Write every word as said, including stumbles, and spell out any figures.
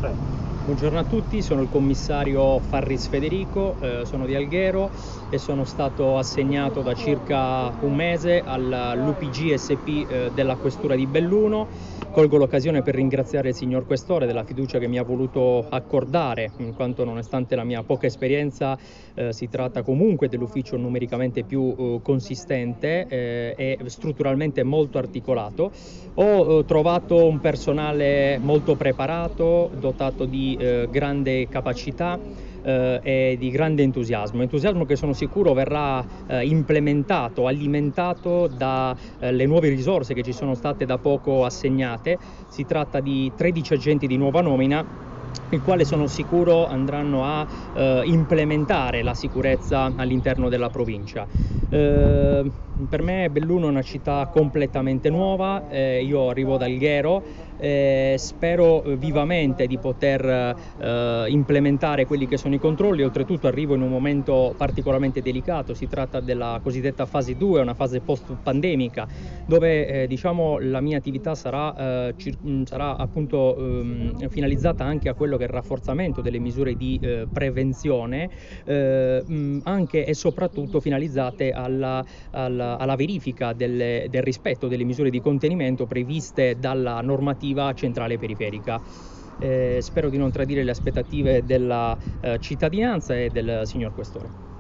Prego. Buongiorno a tutti, sono il commissario Farris Federico, eh, sono di Alghero e sono stato assegnato da circa un mese all'U P G S P eh, della Questura di Belluno. Colgo l'occasione per ringraziare il signor Questore della fiducia che mi ha voluto accordare, in quanto nonostante la mia poca esperienza eh, si tratta comunque dell'ufficio numericamente più eh, consistente eh, e strutturalmente molto articolato. Ho eh, trovato un personale molto preparato, dotato di eh, grande capacità eh, e di grande entusiasmo, entusiasmo che sono sicuro verrà eh, implementato, alimentato dalle eh, nuove risorse che ci sono state da poco assegnate. Si tratta di tredici agenti di nuova nomina, il quale sono sicuro andranno a eh, implementare la sicurezza all'interno della provincia. Eh, per me Belluno è una città completamente nuova, eh, io arrivo da Alghero, eh, spero vivamente di poter eh, implementare quelli che sono i controlli. Oltretutto arrivo in un momento particolarmente delicato, si tratta della cosiddetta fase due, una fase post-pandemica, dove eh, diciamo la mia attività sarà, eh, cir- sarà appunto ehm, finalizzata anche a quello che è il rafforzamento delle misure di eh, prevenzione, eh, mh, anche e soprattutto finalizzate alla, alla, alla verifica delle, del rispetto delle misure di contenimento previste dalla normativa centrale periferica. Eh, spero di non tradire le aspettative della eh, cittadinanza e del signor Questore.